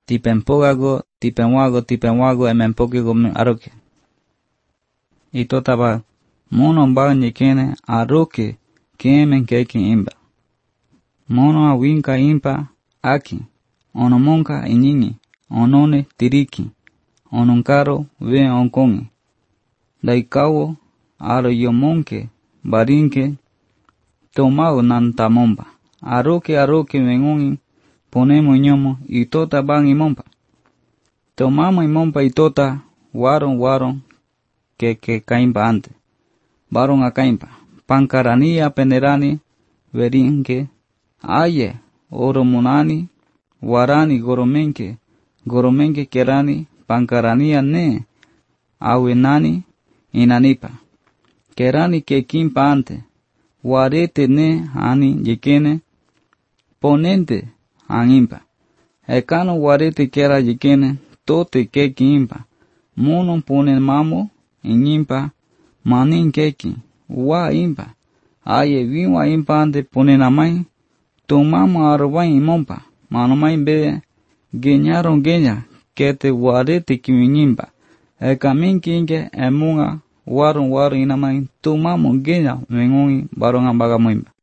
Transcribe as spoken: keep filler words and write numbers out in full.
tipenpogago, tipenwago, tipenwago, emenpokigo aroke. Itotaba, mono mbaga nyekene aroke, kemen keki imba. Mono awinka impa, aki, onomonka inyingi, onone tiriki, ononkaro ve onkongi. Daikawo, aro yomonke, barinke, tomao nantamomba. Aroke aroke mengongi, ponemo ñomo, itota bang imompa. Tomamo imompa itota, waron waron, que que caimpa ante. Baron a caimpa. Pancarania penerani, verinke, aye, oromonani, warani goromenke, goromenke kerani, pancarania ne, awenani, inanipa. Kerani que kimpa ante, warete ne, ani, yekene, ponente, animpa. Ekano warete kera yekene, tote keki impa. Mono pone mamo, inyimpa, manin keki, wa impa. Aye viwa impa ante pone namai, tomamo arwai imompa. Manomai be, geñaron geña, kete warete kiwinyimpa. Ekaminki inge, emunga, waron waron inamai, tomamo geña, mengongi, baron ambaga moimba.